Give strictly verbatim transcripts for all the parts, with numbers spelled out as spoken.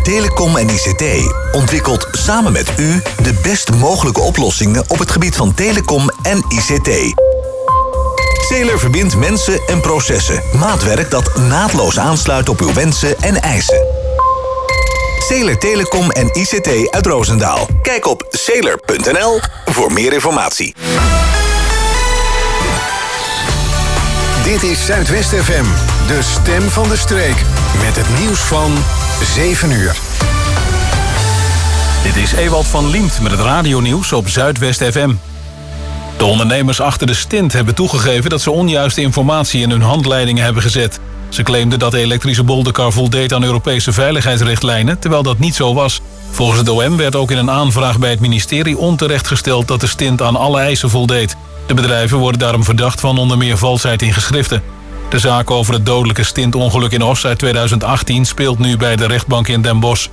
Telecom en I C T ontwikkelt samen met u de best mogelijke oplossingen op het gebied van telecom en I C T. Sailor verbindt mensen en processen. Maatwerk dat naadloos aansluit op uw wensen en eisen. Sailor Telecom en I C T uit Roosendaal. Kijk op sailor punt n l voor meer informatie. Dit is Zuidwest F M, de stem van de streek. Met het nieuws van zeven uur. Dit is Ewald van Liemt met het radionieuws op Zuidwest F M. De ondernemers achter de stint hebben toegegeven dat ze onjuiste informatie in hun handleidingen hebben gezet. Ze claimden dat de elektrische bolderkar voldeed aan Europese veiligheidsrichtlijnen, terwijl dat niet zo was. Volgens het O M werd ook in een aanvraag bij het ministerie onterecht gesteld dat de stint aan alle eisen voldeed. De bedrijven worden daarom verdacht van onder meer valsheid in geschriften. De zaak over het dodelijke stintongeluk in Os uit tweeduizend achttien speelt nu bij de rechtbank in Den Bosch.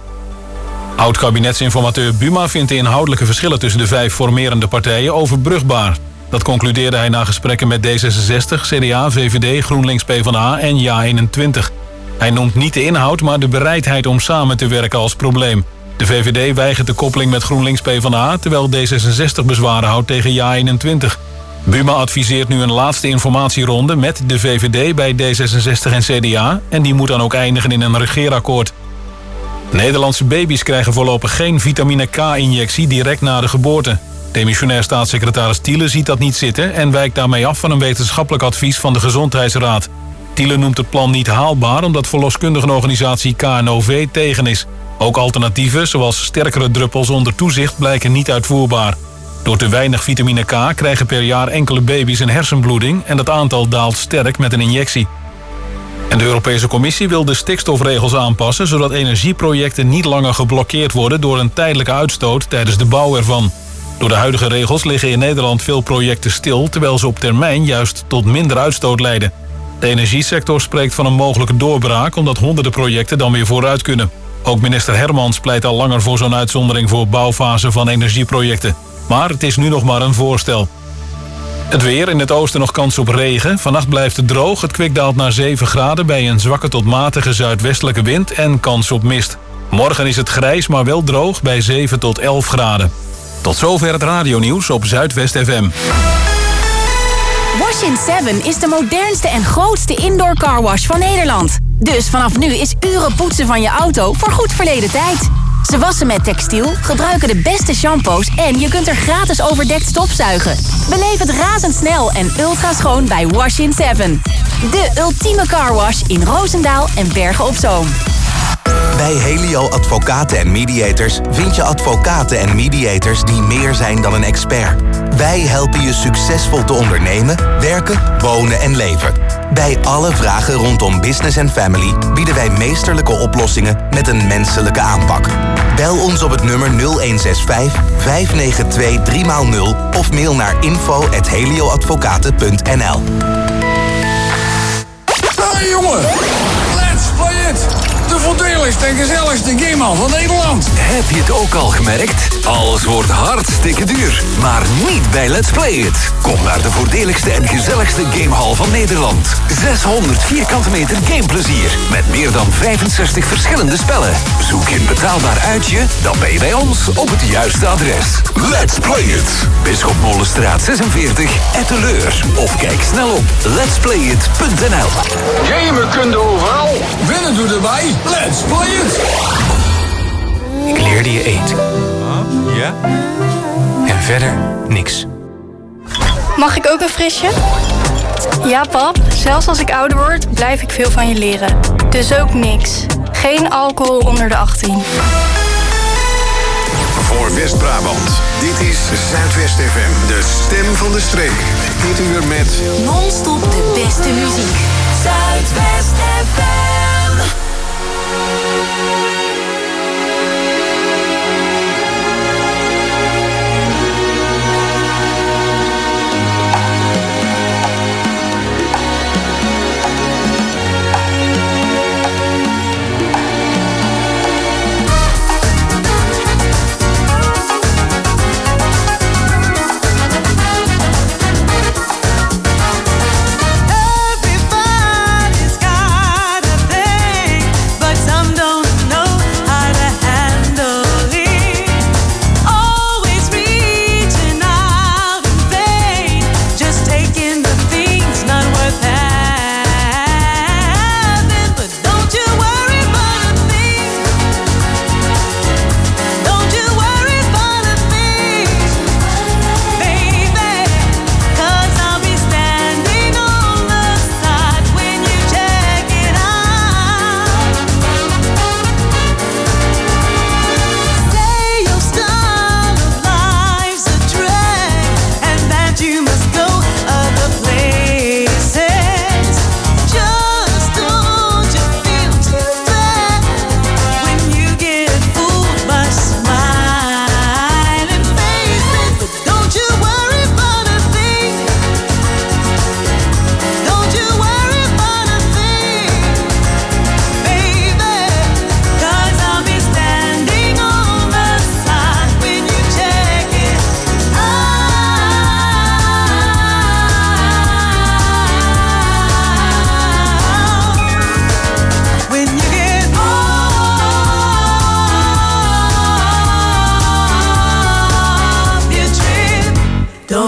Oud-kabinetsinformateur Buma vindt de inhoudelijke verschillen tussen de vijf formerende partijen overbrugbaar. Dat concludeerde hij na gesprekken met D zesenzestig, C D A, V V D, GroenLinks, PvdA en Ja eenentwintig. Hij noemt niet de inhoud, maar de bereidheid om samen te werken als probleem. De V V D weigert de koppeling met GroenLinks, PvdA, terwijl D zesenzestig bezwaren houdt tegen Ja eenentwintig. Buma adviseert nu een laatste informatieronde met de V V D bij D zesenzestig en C D A... en die moet dan ook eindigen in een regeerakkoord. Nederlandse baby's krijgen voorlopig geen vitamine K-injectie direct na de geboorte. Demissionair staatssecretaris Thiele ziet dat niet zitten en wijkt daarmee af van een wetenschappelijk advies van de Gezondheidsraad. Thiele noemt het plan niet haalbaar omdat verloskundigenorganisatie K N O V tegen is. Ook alternatieven, zoals sterkere druppels onder toezicht, blijken niet uitvoerbaar. Door te weinig vitamine K krijgen per jaar enkele baby's een hersenbloeding en dat aantal daalt sterk met een injectie. En de Europese Commissie wil de stikstofregels aanpassen, zodat energieprojecten niet langer geblokkeerd worden door een tijdelijke uitstoot tijdens de bouw ervan. Door de huidige regels liggen in Nederland veel projecten stil, terwijl ze op termijn juist tot minder uitstoot leiden. De energiesector spreekt van een mogelijke doorbraak, omdat honderden projecten dan weer vooruit kunnen. Ook minister Hermans pleit al langer voor zo'n uitzondering voor bouwfase van energieprojecten. Maar het is nu nog maar een voorstel. Het weer, in het oosten nog kans op regen. Vannacht blijft het droog, het kwik daalt naar zeven graden... bij een zwakke tot matige zuidwestelijke wind en kans op mist. Morgen is het grijs, maar wel droog bij zeven tot elf graden. Tot zover het radionieuws op Zuidwest F M. Wash in seven is de modernste en grootste indoor carwash van Nederland. Dus vanaf nu is uren poetsen van je auto voor goed verleden tijd. Ze wassen met textiel, gebruiken de beste shampoos en je kunt er gratis overdekt stofzuigen. Beleef het razendsnel en ultra schoon bij Wash in seven. De ultieme carwash in Roosendaal en Bergen op Zoom. Bij Helio Advocaten en Mediators vind je advocaten en mediators die meer zijn dan een expert. Wij helpen je succesvol te ondernemen, werken, wonen en leven. Bij alle vragen rondom business en family bieden wij meesterlijke oplossingen met een menselijke aanpak. Bel ons op het nummer nul een zes vijf, vijf negen twee, drie nul of mail naar info at helioadvocaten punt n l. Hey jongen, let's play it! De voordeligste en gezelligste gamehal van Nederland. Heb je het ook al gemerkt? Alles wordt hartstikke duur. Maar niet bij Let's Play It. Kom naar de voordeligste en gezelligste gamehal van Nederland. zeshonderd vierkante meter gameplezier. Met meer dan vijfenzestig verschillende spellen. Zoek je een betaalbaar uitje? Dan ben je bij ons op het juiste adres. Let's Play It. Bisschopmolenstraat zesenveertig, Etteleur. Of kijk snel op lets play it punt n l. Gamen kun je overal. Winnen doe erbij. Let's play it! Ik leerde je eten. Ja? En verder niks. Mag ik ook een frisje? Ja, pap. Zelfs als ik ouder word, blijf ik veel van je leren. Dus ook niks. Geen alcohol onder de achttien. Voor West-Brabant. Dit is Zuidwest F M, de stem van de streek. Dit uur met Non-stop de beste muziek. Zuidwest F M. Everybody's got a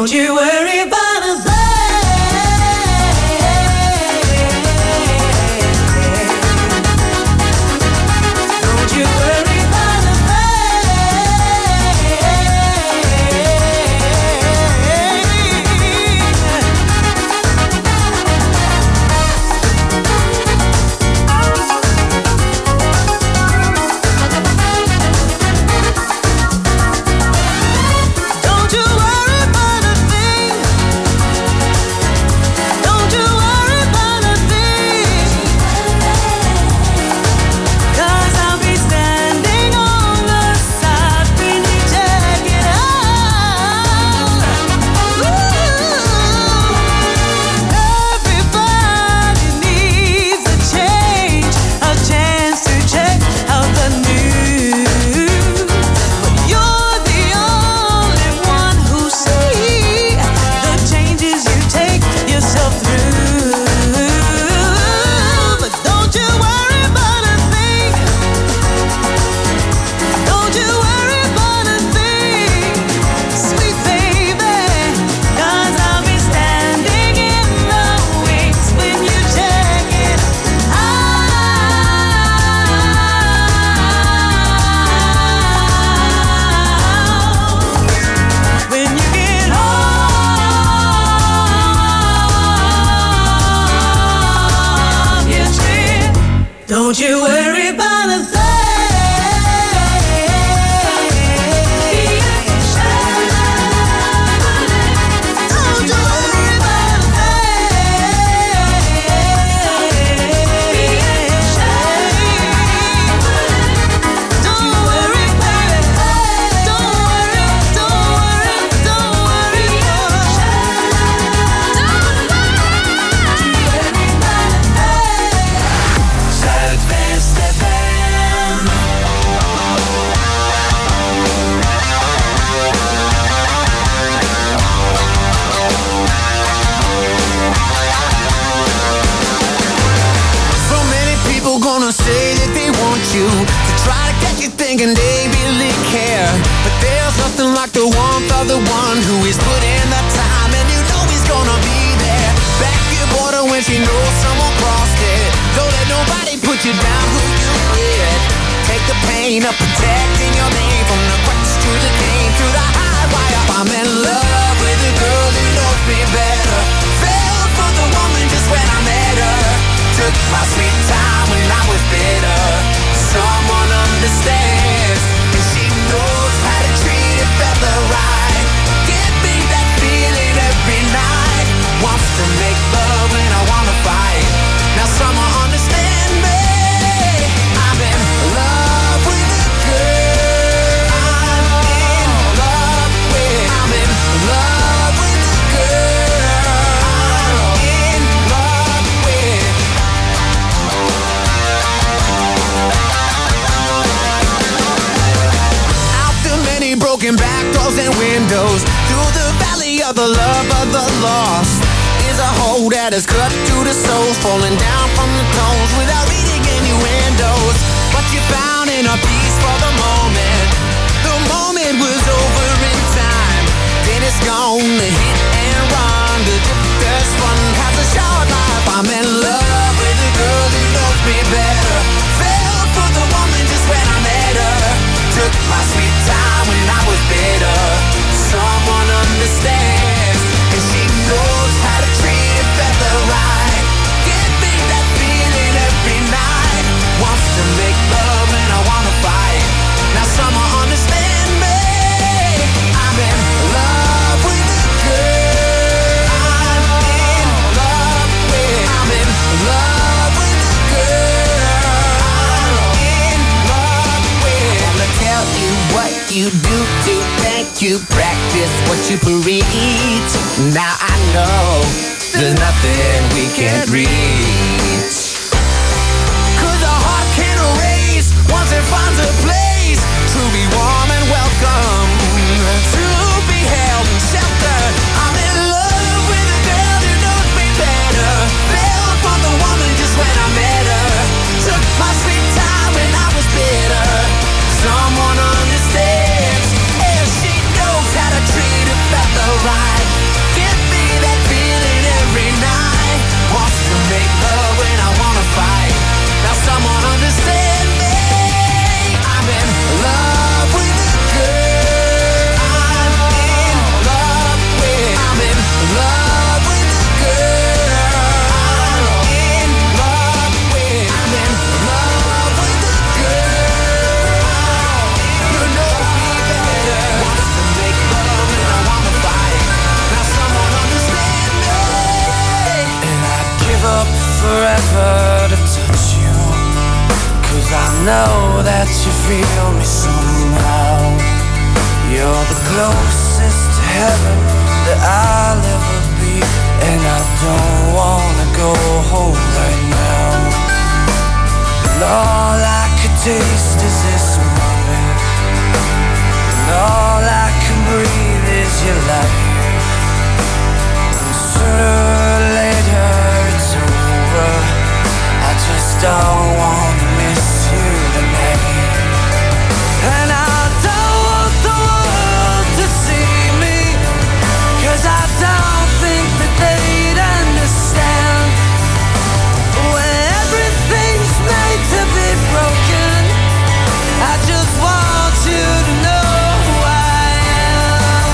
Don't you worry about a thing. Don't you worry about a Don't you worry about a thing. Don't you worry about a thing. Don't worry, baby. Don't worry, don't worry, don't worry. Zuidwest F M. So many people gonna say that they want you, to try to get you thinking they really care. But there's nothing like the warmth of the one who is put in the time, and you know he's gonna be there. Back your border when she knows someone crossed it. Don't let nobody put you down who you with. Take the pain of protecting your name, from the cracks to the game, to the high wire. I'm in love with a girl who knows me better. Fell for the woman just when I met her. Took my sweet time when I was bitter. Someone understands, and she knows how to treat a fella right. Give me that feeling every night. Wants to make love when I wanna fight. Now someone understand me. I'm in love with a girl. I'm in love with. I'm in love with a girl. I'm in love with. Out the many broken back doors and windows, through the valley of the love of the lost, is a hole that is cut to the soul, falling down from the tones without reading innuendos. But you found inner peace for the moment. The moment was over in time. Then it's gone, the hit and run. The drifter's fun has a short life. I'm in love with a girl who knows me better. Fell for the woman just when I met her. Took my sweet time when I was bitter. Someone understands, and she knows how to treat a fella right. Give me that feeling every night. Wants to make love when I wanna fight. Now someone understand me. I'm in love with a girl. I'm in love with. I'm in love with a girl. I'm in love with. I wanna tell you what you do to think you practice what you preach. Now I know there's nothing we can't reach. Cause a heart can't erase once it finds a place to be warm and welcome, to be held and sheltered. I'm in love with a girl who knows me better. Fell for the woman just when I met her. Took my sweet time when I was bitter. Someone understands, and she knows how to treat a fella right. forever to touch you, 'cause I know that you feel me somehow. You're the closest to heaven that I'll ever be, and I don't wanna go home right now. And all I could taste is this moment, and all I can breathe is your light. And sooner or later it's over, I just don't wanna miss you tonight. And I don't want the world to see me, 'cause I don't think that they'd understand. When everything's made to be broken, I just want you to know who I am.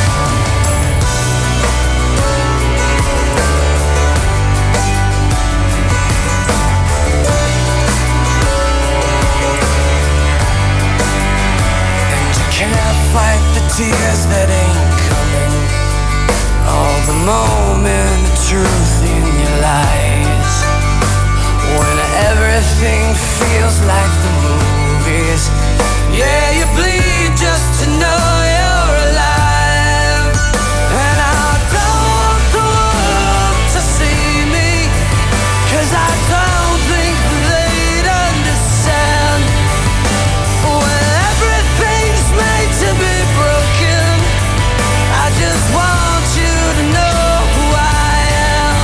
And you can't fight the tears that ain't coming, all the moment of truth in your lies. When everything feels like the movies, yeah, you bleed just to know you're alive. And I don't want the world to see me, 'cause I don't think they'd understand. When everything's made to be broken, I just want you to know who I am.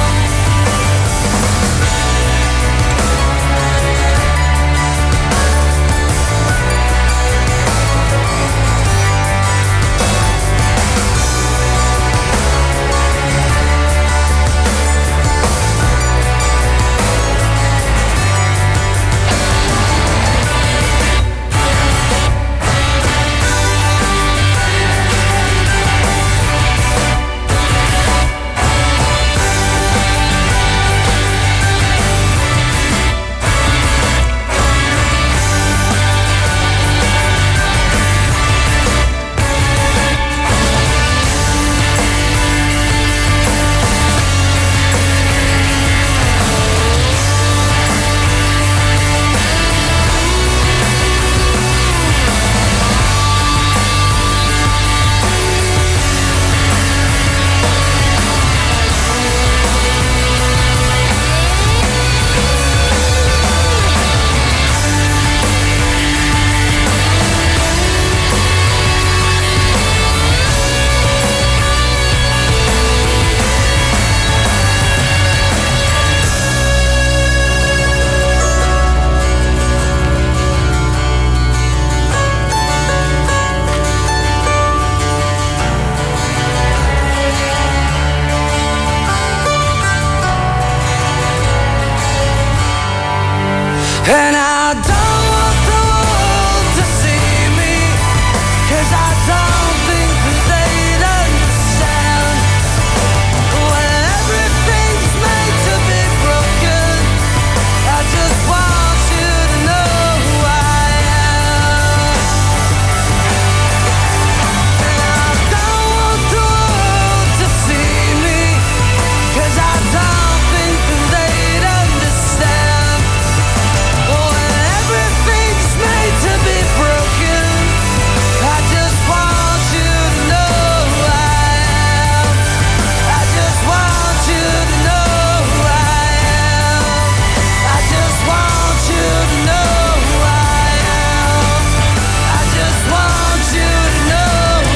And I don't want the world to see me, 'cause I don't think that they'd understand. When everything's made to be broken, I just want you to know who I am. And I don't want the world to see me, 'cause I don't think that they'd understand. When everything's made to be broken, I just want you to know who I am. I just want you to know who I am. I just want you to know who I am. I just want you to know who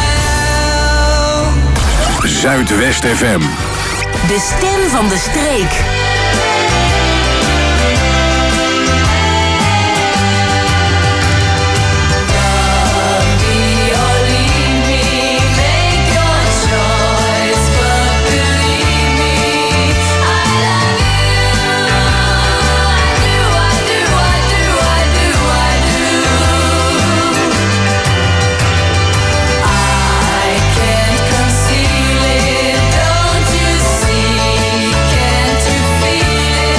I am. Zuidwest F M. De stem van de streek. Conceal it, don't you see? Can't you feel it?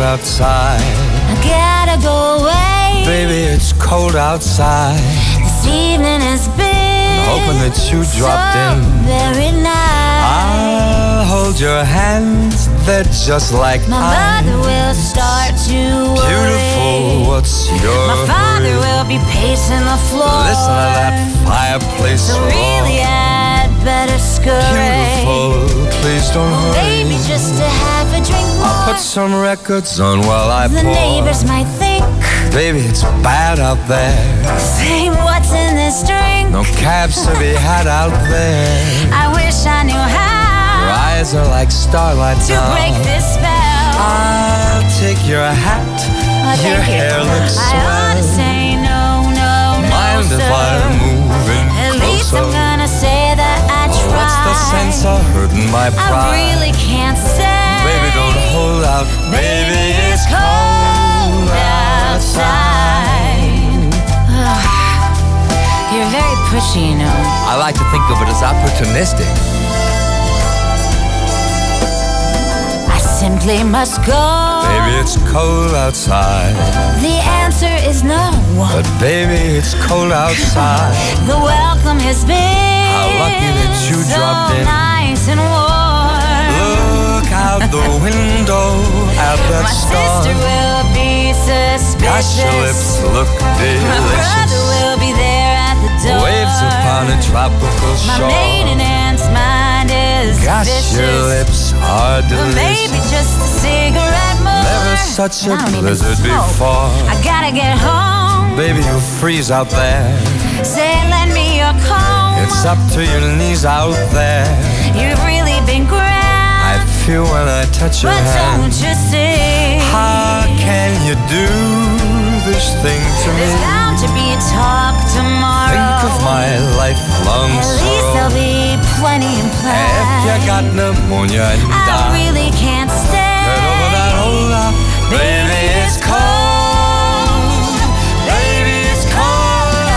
outside. I gotta go away. Baby, it's cold outside. This evening has been Hoping that you dropped so in. very nice. I'll hold your hands, they're just like My ice. mother will start to worry. Beautiful, what's your My father hurry? will be pacing the floor. Listen to that fireplace So roar. really I'd better scurry. Beautiful, please don't hurry. Maybe just to have a drink more. I'll put some records on while I The pour. neighbors might think, Baby, it's bad out there. say what's in this drink. No cabs to be had out there. I wish I knew how Your eyes are like starlight to now. break this spell. I'll take your hat. Oh, Your thank you. hair looks I ought to swell. say no, no, no, Mind if sir. I move in At least closer? I'm gonna say that I tried. What's the sense of hurting my I pride? really can't say. Baby, don't hold out. Baby, it's cold outside. You're very pushy, you know. I like to think of it as opportunistic. I simply must go. Baby, it's cold outside. The answer is no. But baby, it's cold outside. The welcome has been How lucky that you so dropped in. nice and warm. Look out the window at that My star. sister will be suspicious. Gosh, your lips look My brother delicious. will be there at the door. Waves upon a tropical My shore. maiden aunt's mind is Gosh, vicious. your lips are But maybe delicious. just a cigarette more. Never such a I don't even blizzard smoke. before. I gotta get home. Baby, you'll freeze out there. Say, lend me your comb. It's up to your knees out there. You've really been grand. I feel when I touch your But hand. don't you see? How can you do this thing to me? There's bound to be a talk tomorrow. Think of my lifelong At least sorrow. there'll be plenty in play. If you got pneumonia and I die, really can't stay. get over that hold up. Baby, it's cold. Baby, it's cold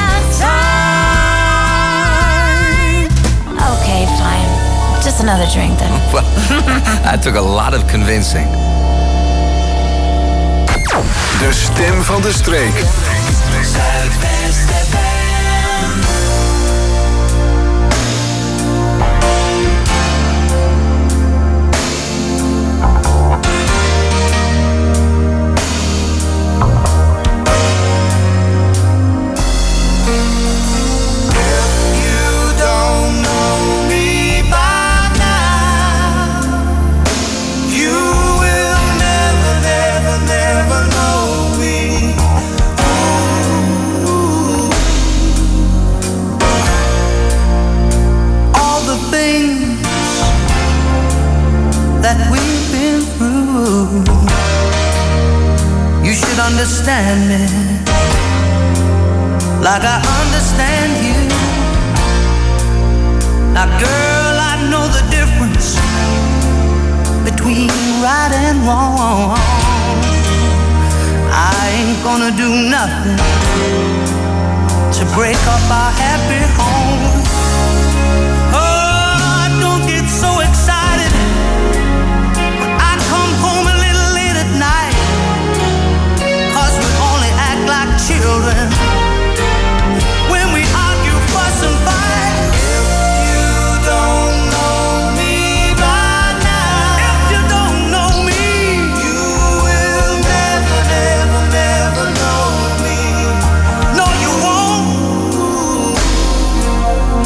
outside. Okay, fine. Just another drink then. Well, that took a lot of convincing. De stem van de streek. that we've been through. You should understand me like I understand you. Now, girl, I know the difference between right and wrong. I ain't gonna do nothing to break up our happy home. Oh, don't get so excited when I come home a little late at night, 'cause we only act like children when we argue, fuss and fight. If you don't know me by now, if you don't know me, you will never, never, never know me. No, you won't.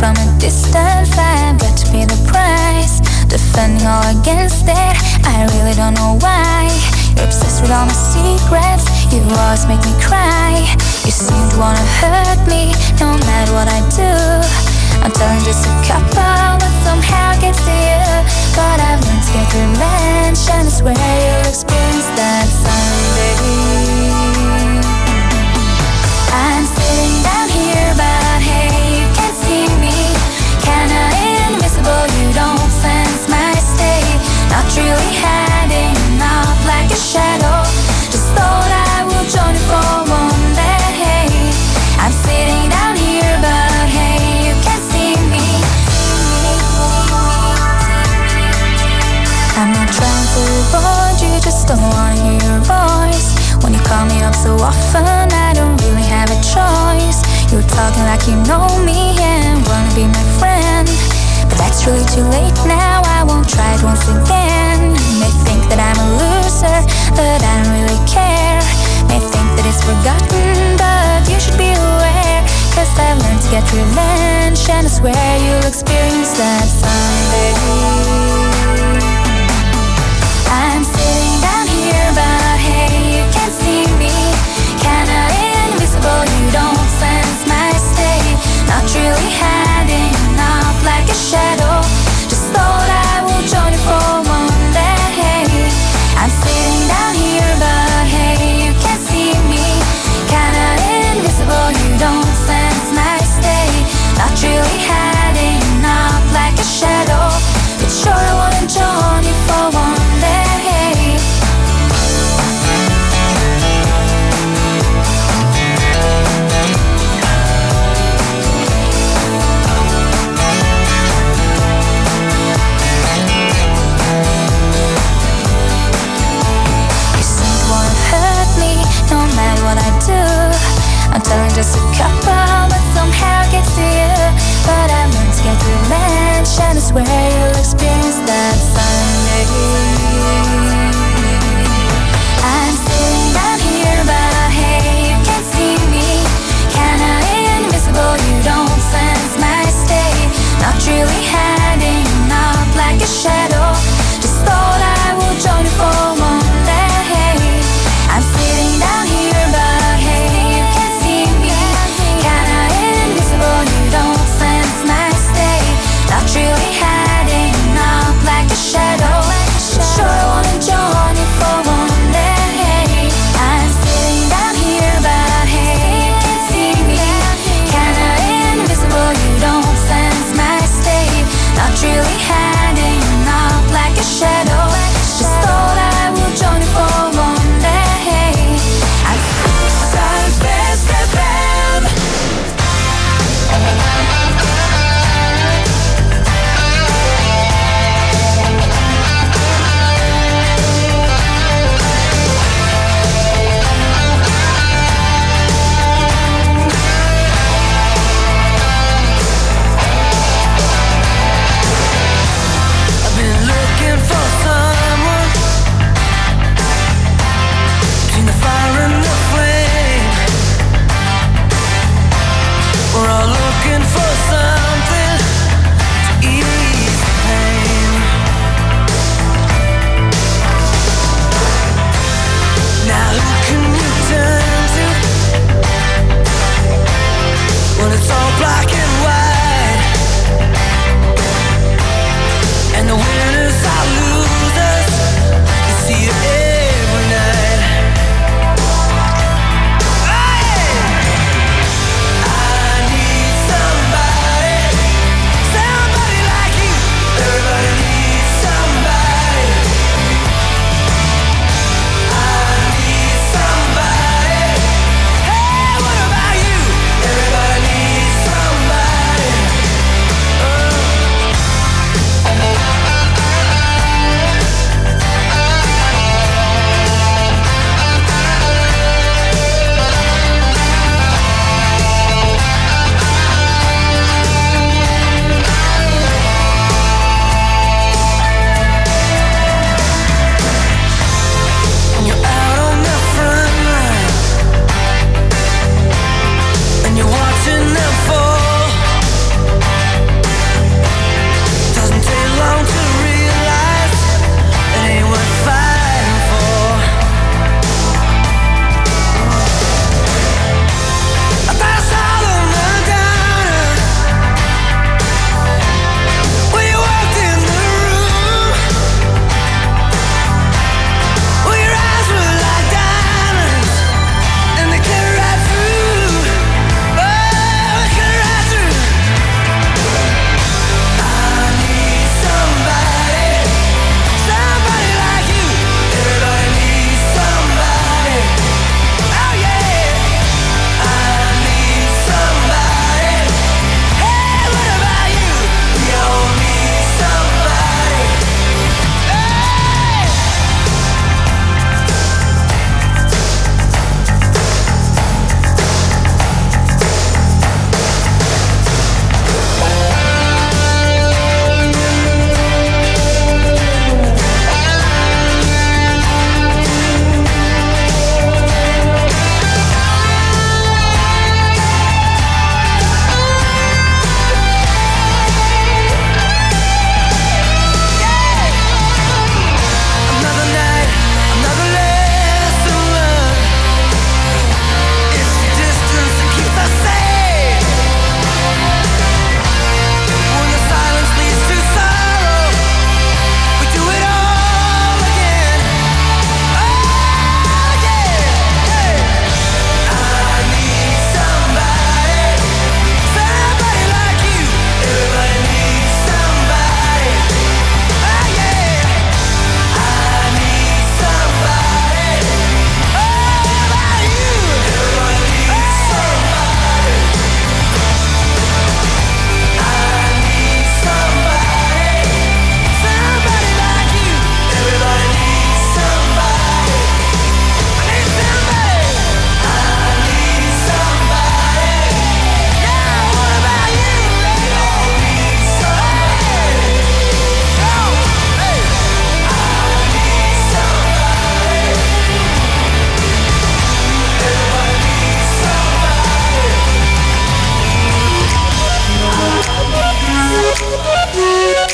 from a distant fire, but to pay the price. Defending all against it, I really don't know why. You're obsessed with all my secrets, you always make me cry. You seem to wanna hurt me, no matter what I do. I'm telling just a couple, but somehow gets to you. But I've learned to get revenge, and I swear you'll experience that someday. I'm sitting down here, but hey, you can't see me. Kinda invisible, you don't sense my state. Not really hiding out like a shadow. Just thought I would join you for one day. I'm sitting down here, but hey, you can't see me. I'm not trying to avoid you, just don't wanna hear your voice. When you call me up so often, I don't really have a choice. You're talking like you know me and wanna be my friend, but that's really too late now, I won't try it once again. You may think that I'm a loser, but I don't really care. May think that it's forgotten, but you should be aware. Cause I've learned to get revenge, and I swear you'll experience that someday. I'm sitting down here, but hey, you can't see me. Kinda invisible, you don't sense my state. Not really hiding out like a shadow. Just thought I would join you for one day. I'm sitting down here, but hey, you can't see me. Kinda invisible, you don't sense my state. Not really hiding out like a shadow. But sure I wanna join you for one day. No matter what I do, I'm telling just a couple, but somehow gets to you. But I've learned to get revenge, and I swear you'll experience that someday. I'm sitting down here, but hey, you can't see me. Kinda invisible, you don't sense my state. Not really hiding out like a shadow. Just thought I would join you for one day. I'm sitting down here, but hey, you can't see me. Kinda invisible, you don't sense my state. Not really hiding out like a shadow. Sure I wanna join you for one day. I'm sitting down here, but hey, you can't see me. Kinda invisible, you don't sense my state. Not really hiding out like a shadow. Just thought I would join you for one day. Somebody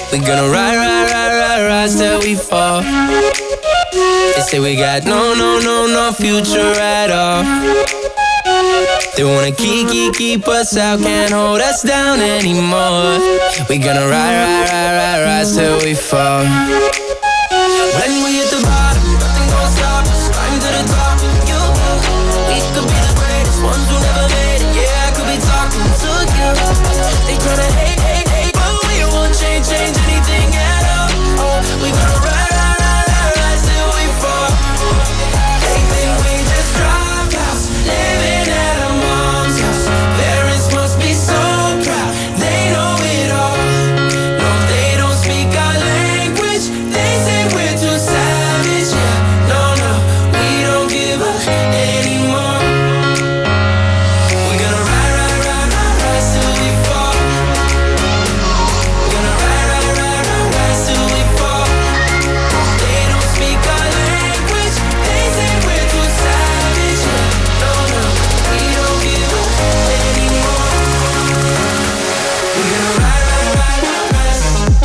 We gonna ride, ride, ride, ride, rise till we fall. They say we got no, no, no, no future at all. They wanna keep, keep, keep us out, can't hold us down anymore. We gonna ride, ride, ride, ride, rise till we fall. When we hit the bottom, nothing gon' stop us. Climb to the top, you. We could be the greatest ones who never made it. Yeah, I could be talking to you. They tryna hate, hate, hate, but we won't change, change anything at all. Oh, we gonna ride, ride, ride, ride, rise till we fall. They think we just drop out, living at a mom's house. Parents must be so proud, they know it all. No, they don't speak our language. They say we're too savage. Yeah, no, no, we don't give up anymore. We're gonna ride, ride, ride, ride, rise till we fall. We're gonna ride, ride, ride, ride, rise till we fall. They don't speak our language. They say we're too savage. Yeah, no, no, we don't give up anymore. We're gonna ride, ride, ride, ride, rise.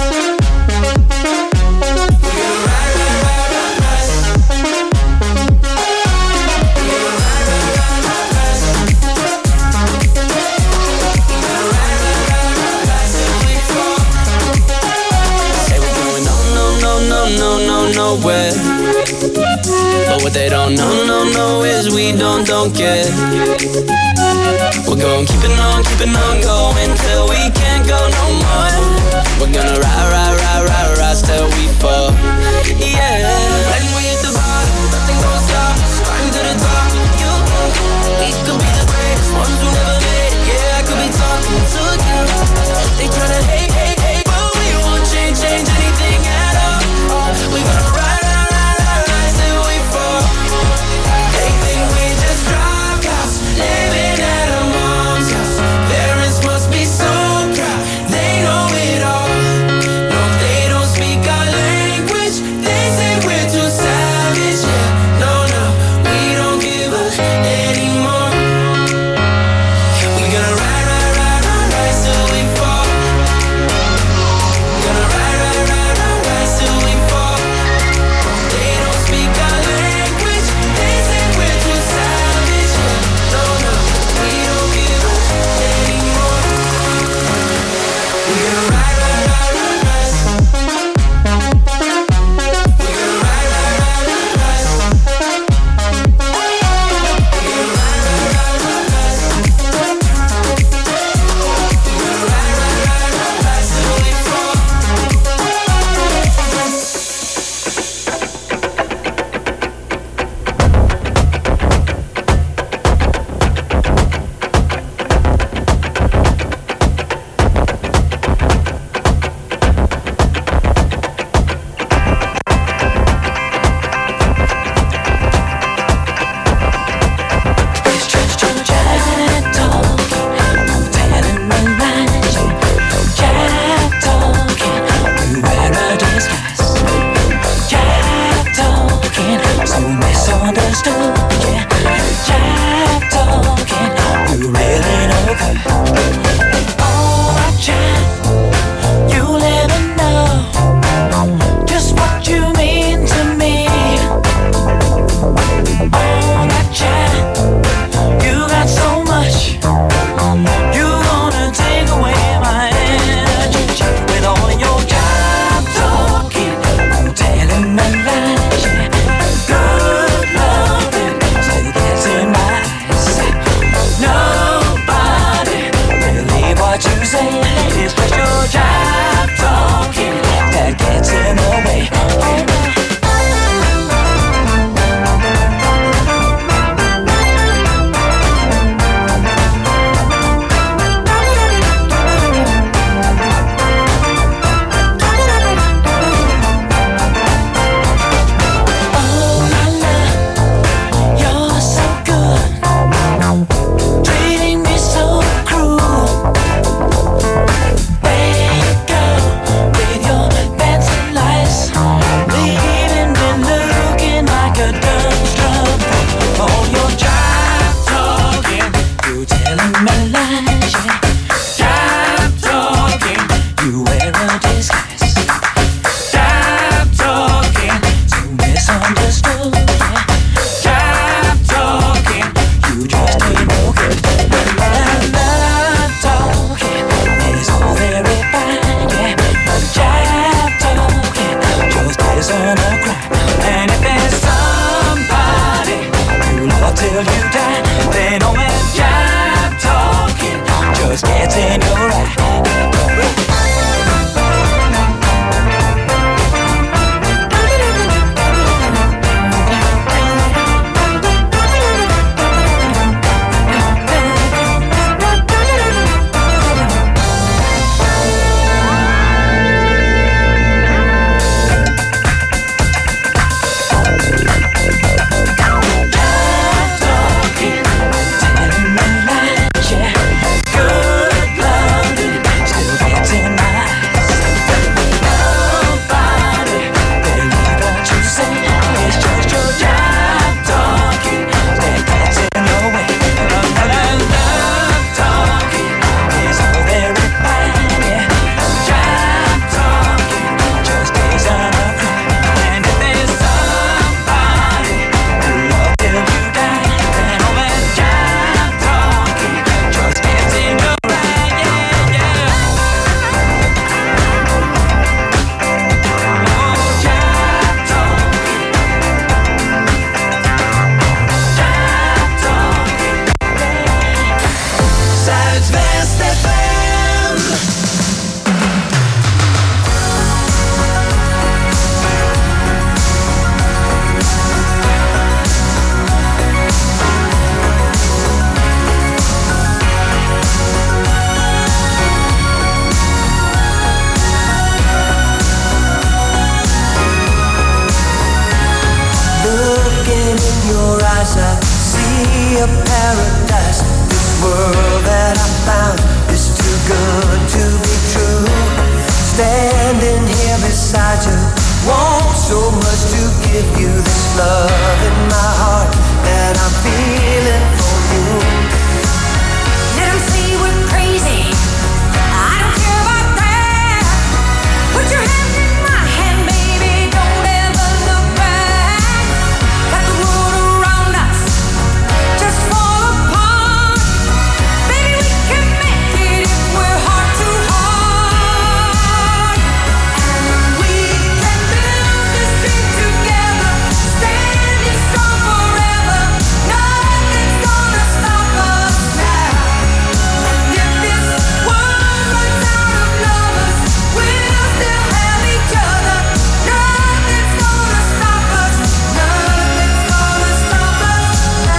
We're gonna ride, ride, ride, ride, rise. Say we're going no, no, no, no, no, no, nowhere. But what they don't know, no, no, is we don't, don't care. We're going keeping on, keeping on going till we can't go no more. We're gonna ride, ride, ride, ride, rise till we fall. Yeah. When we hit the bottom, nothing gon' stop us. Climb to the top, you. We could be the greatest ones who never made it. Yeah, I could be talking to you. They tryna hate, hate, hate, but we won't change, change anything at all. Oh, we gonna ride, ride, ride, ride, rise till we fall. They think we just drop out, living at a mom's house. Parents must be so proud, they know it all. a paradise. This world that I found is too good to be true. Standing here beside you, want so much to give you this love in my heart that I'm feeling for you. Let 'em say we're crazy, I don't care about that. Put your hand in my hand, baby, don't ever look back. Let the world around us just fall apart. Baby, we can make it if we're heart to heart. And we can build this dream together, standing strong forever. Nothing's gonna stop us now. And if this world runs out of lovers, we'll still have each other. Nothing's gonna stop us. Nothing's gonna stop us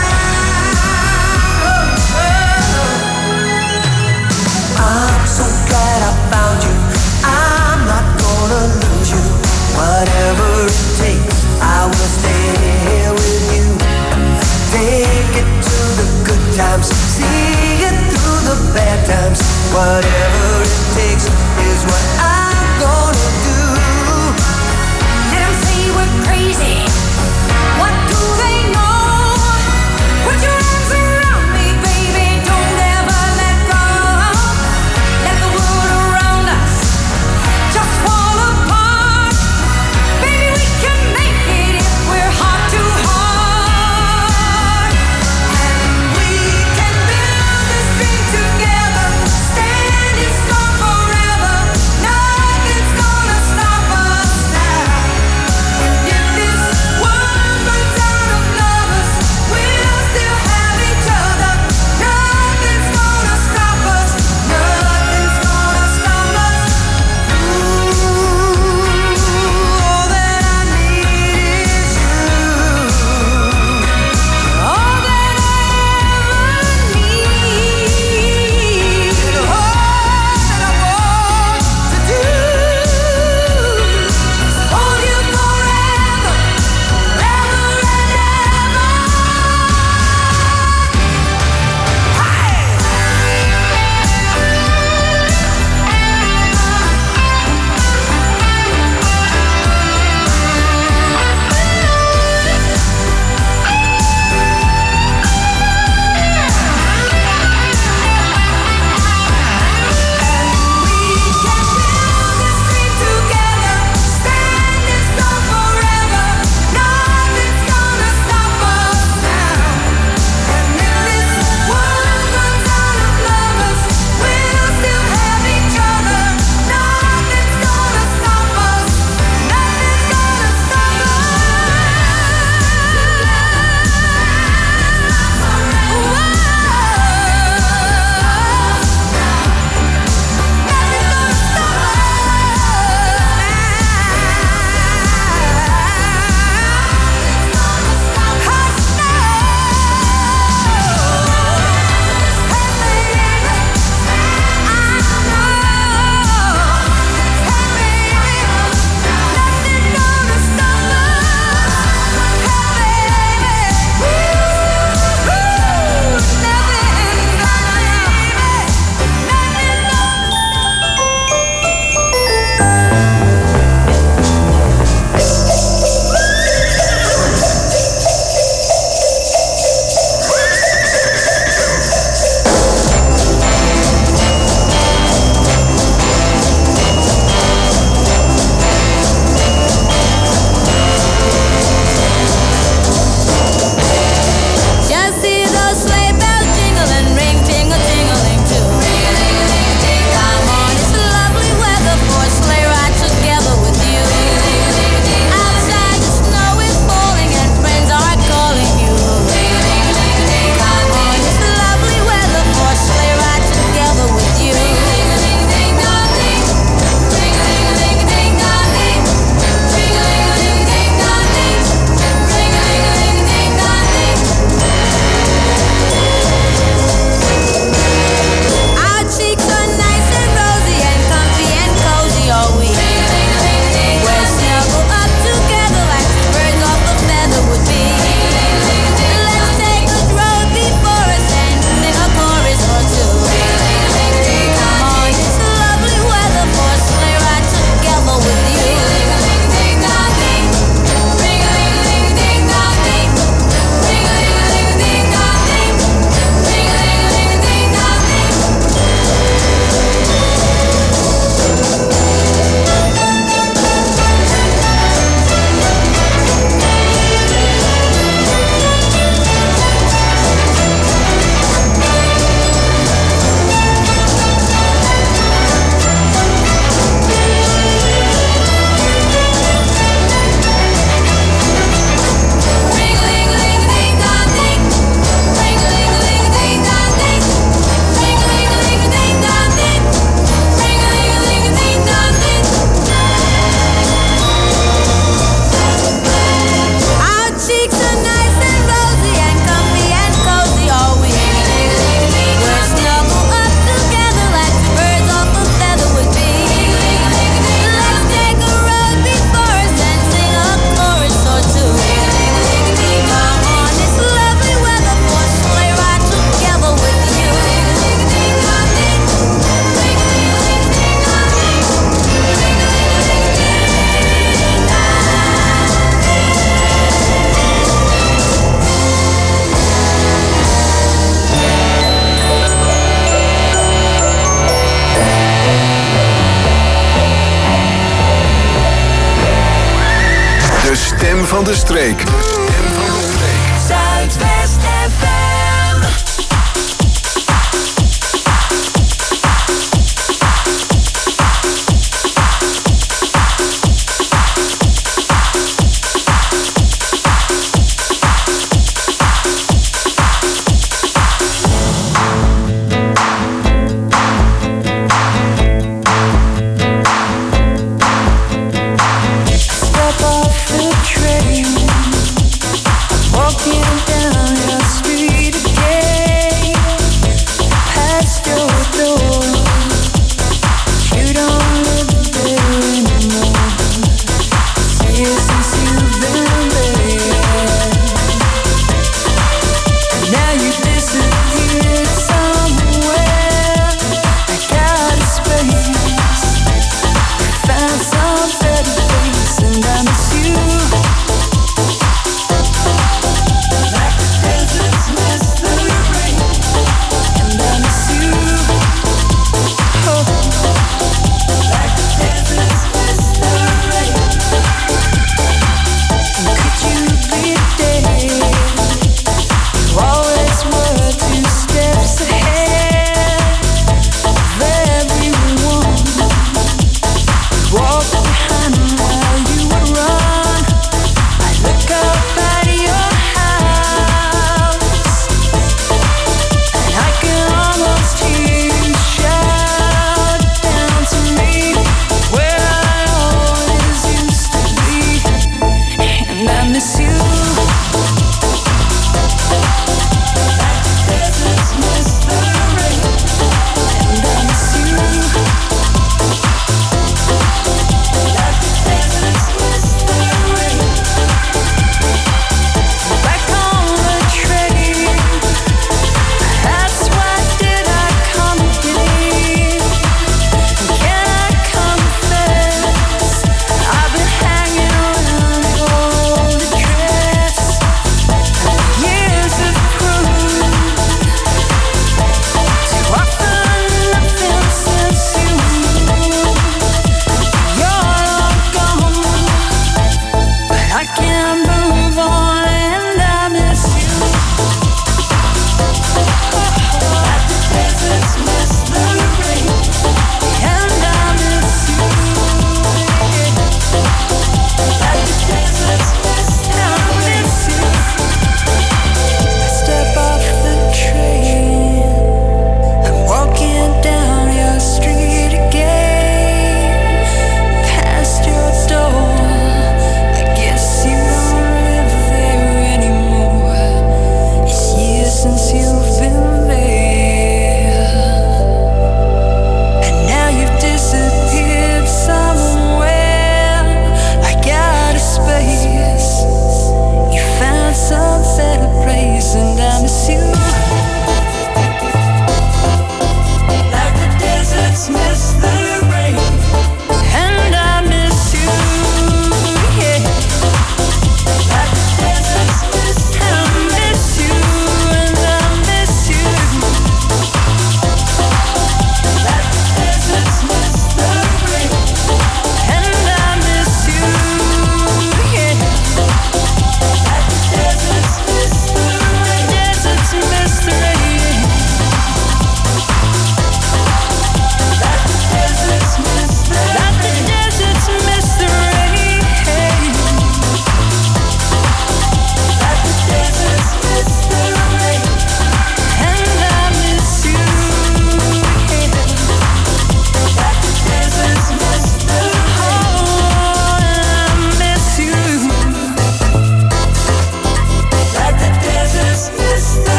now. I'm so glad I found you. I'm not gonna lose you. Whatever it takes, I will stay here with you. Take it to the good times, see it through the bad times. Whatever it takes is what I'm gonna do. Let 'em say we're crazy. What do they know? Put your arms around me, baby, don't ever let go. Let the world around us just fall apart. Baby, we can make it if we're heart to heart. And we can build this dream together, standing van de streek. De stem van de streek. Zuidwest F M. Step off the train,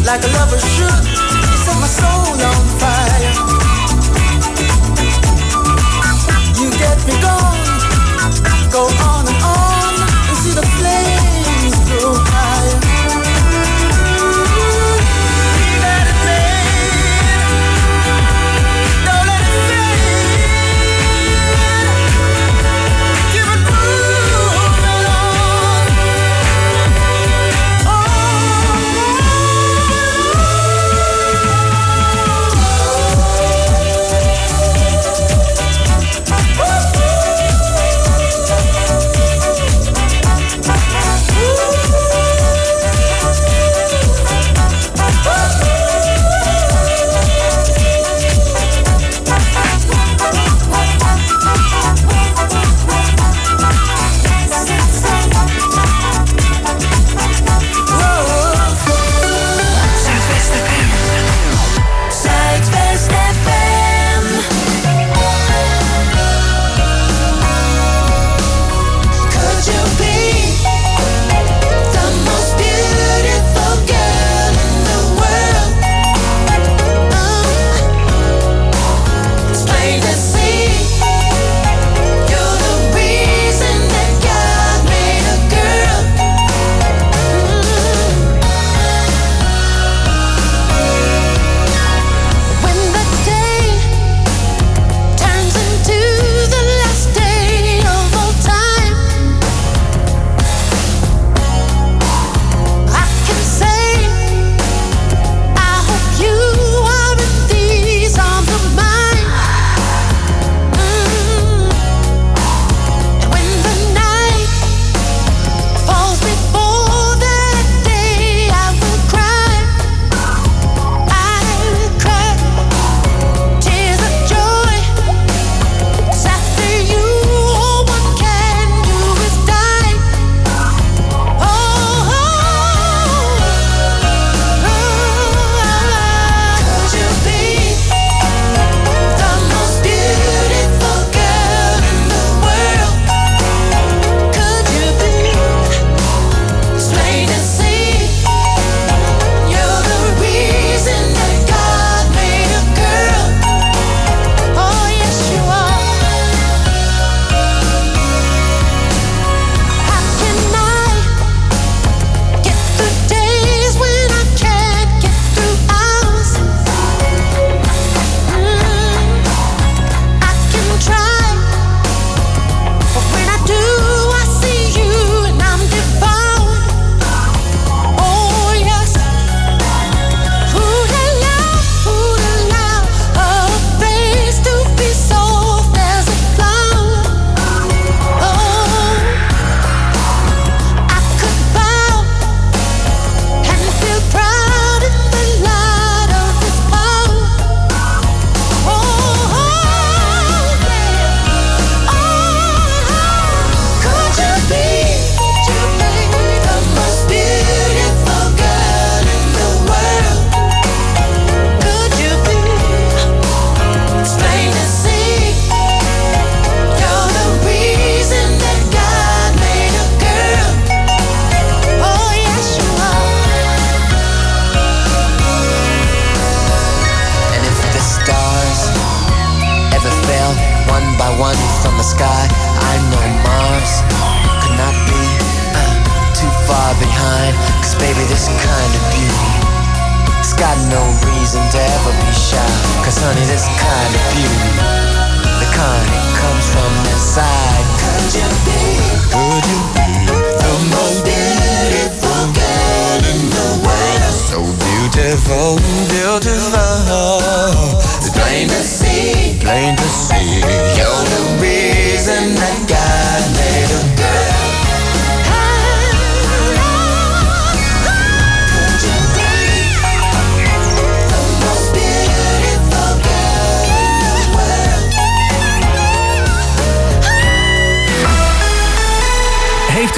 like a lover should. You set my soul on fire. You get me going, go on and on, and see the flames grow higher. Let it fade, don't let it fade. Give it moving on.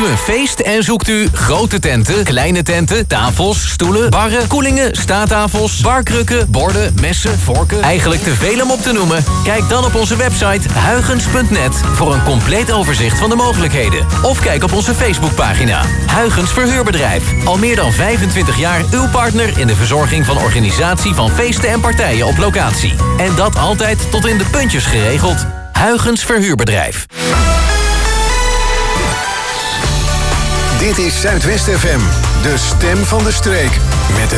u een feest en zoekt u grote tenten, kleine tenten, tafels, stoelen, barren, koelingen, staattafels, barkrukken, borden, messen, vorken. Eigenlijk te veel om op te noemen? Kijk dan op onze website huygens punt net voor een compleet overzicht van de mogelijkheden. Of kijk op onze Facebookpagina. Huygens Verhuurbedrijf. Al meer dan vijfentwintig jaar uw partner in de verzorging van organisatie van feesten en partijen op locatie. En dat altijd tot in de puntjes geregeld. Huygens Verhuurbedrijf. Dit is Zuidwest F M, de stem van de streek. Met het